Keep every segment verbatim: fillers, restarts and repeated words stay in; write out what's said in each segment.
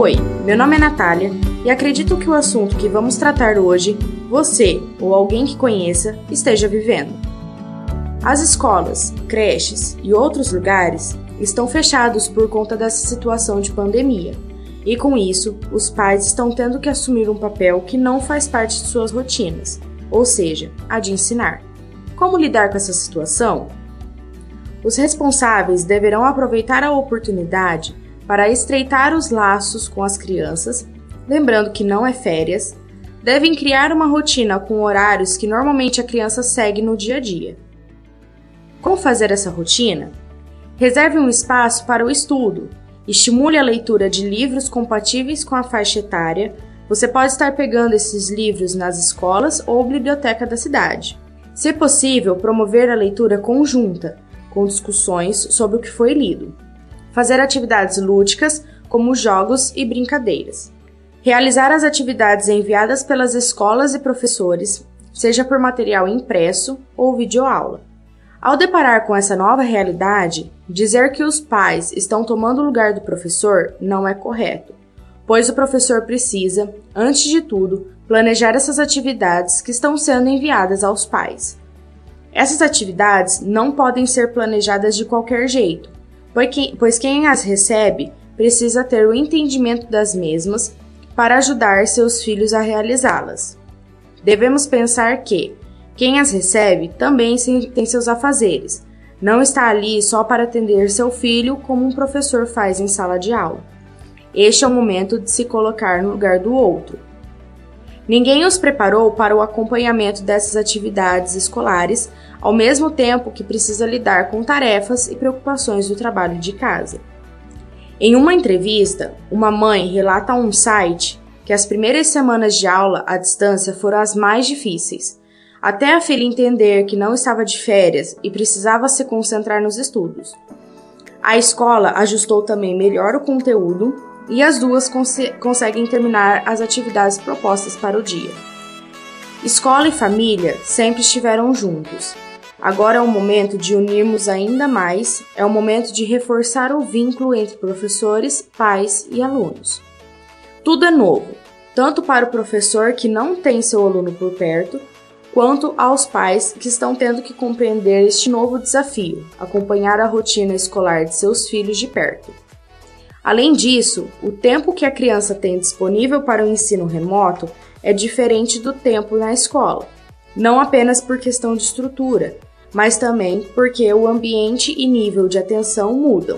Oi, meu nome é Natália e acredito que o assunto que vamos tratar hoje, você ou alguém que conheça, esteja vivendo. As escolas, creches e outros lugares estão fechados por conta dessa situação de pandemia. E com isso, os pais estão tendo que assumir um papel que não faz parte de suas rotinas, ou seja, a de ensinar. Como lidar com essa situação? Os responsáveis deverão aproveitar a oportunidade para estreitar os laços com as crianças, lembrando que não é férias, devem criar uma rotina com horários que normalmente a criança segue no dia a dia. Como fazer essa rotina? Reserve um espaço para o estudo. Estimule a leitura de livros compatíveis com a faixa etária. Você pode estar pegando esses livros nas escolas ou biblioteca da cidade. Se possível, promover a leitura conjunta, com discussões sobre o que foi lido. Fazer atividades lúdicas, como jogos e brincadeiras. Realizar as atividades enviadas pelas escolas e professores, seja por material impresso ou videoaula. Ao deparar com essa nova realidade, dizer que os pais estão tomando o lugar do professor não é correto, pois o professor precisa, antes de tudo, planejar essas atividades que estão sendo enviadas aos pais. Essas atividades não podem ser planejadas de qualquer jeito, pois quem as recebe precisa ter o entendimento das mesmas para ajudar seus filhos a realizá-las. Devemos pensar que quem as recebe também tem seus afazeres, não está ali só para atender seu filho como um professor faz em sala de aula. Este é o momento de se colocar no lugar do outro. Ninguém os preparou para o acompanhamento dessas atividades escolares, ao mesmo tempo que precisa lidar com tarefas e preocupações do trabalho de casa. Em uma entrevista, uma mãe relata a um site que as primeiras semanas de aula à distância foram as mais difíceis, até a filha entender que não estava de férias e precisava se concentrar nos estudos. A escola ajustou também melhor o conteúdo e as duas cons- conseguem terminar as atividades propostas para o dia. Escola e família sempre estiveram juntos. Agora é o momento de unirmos ainda mais, é o momento de reforçar o vínculo entre professores, pais e alunos. Tudo é novo, tanto para o professor que não tem seu aluno por perto, quanto aos pais que estão tendo que compreender este novo desafio, acompanhar a rotina escolar de seus filhos de perto. Além disso, o tempo que a criança tem disponível para o ensino remoto é diferente do tempo na escola, não apenas por questão de estrutura, mas também porque o ambiente e nível de atenção mudam.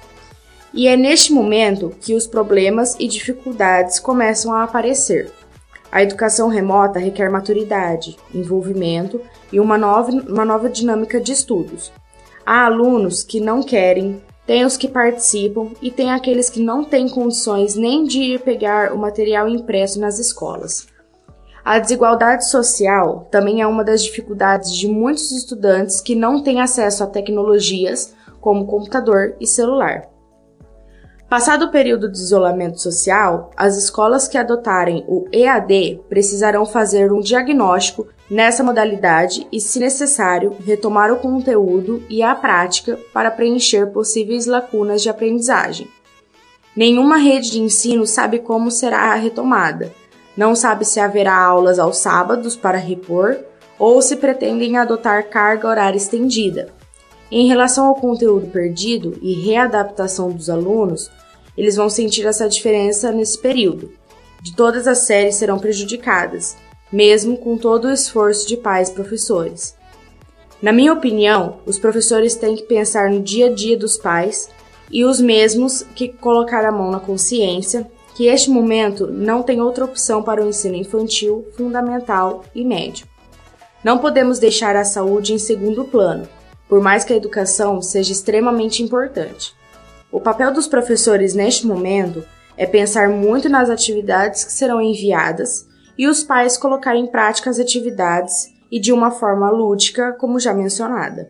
E é neste momento que os problemas e dificuldades começam a aparecer. A educação remota requer maturidade, envolvimento e uma nova, uma nova dinâmica de estudos. Há alunos que não querem, tem os que participam e tem aqueles que não têm condições nem de ir pegar o material impresso nas escolas. A desigualdade social também é uma das dificuldades de muitos estudantes que não têm acesso a tecnologias como computador e celular. Passado o período de isolamento social, as escolas que adotarem o E A D precisarão fazer um diagnóstico nessa modalidade e, se necessário, retomar o conteúdo e a prática para preencher possíveis lacunas de aprendizagem. Nenhuma rede de ensino sabe como será a retomada, não sabe se haverá aulas aos sábados para repor ou se pretendem adotar carga horária estendida. Em relação ao conteúdo perdido e readaptação dos alunos, eles vão sentir essa diferença nesse período. De todas as séries serão prejudicadas, mesmo com todo o esforço de pais e professores. Na minha opinião, os professores têm que pensar no dia a dia dos pais e os mesmos que colocar a mão na consciência que este momento não tem outra opção para o ensino infantil, fundamental e médio. Não podemos deixar a saúde em segundo plano, por mais que a educação seja extremamente importante. O papel dos professores neste momento é pensar muito nas atividades que serão enviadas e os pais colocarem em prática as atividades e de uma forma lúdica, como já mencionada.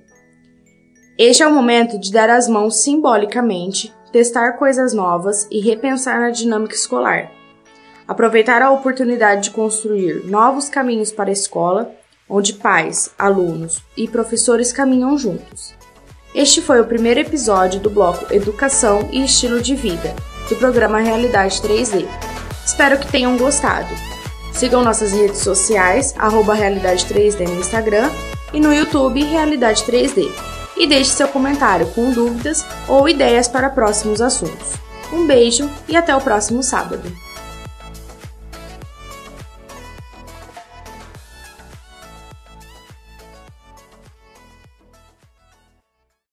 Este é o momento de dar as mãos simbolicamente, testar coisas novas e repensar na dinâmica escolar. Aproveitar a oportunidade de construir novos caminhos para a escola, onde pais, alunos e professores caminham juntos. Este foi o primeiro episódio do bloco Educação e Estilo de Vida. do programa Realidade três D. Espero que tenham gostado. Sigam nossas redes sociais, arroba Realidade três D no Instagram e no YouTube Realidade três D. E deixe seu comentário com dúvidas ou ideias para próximos assuntos. Um beijo e até o próximo sábado.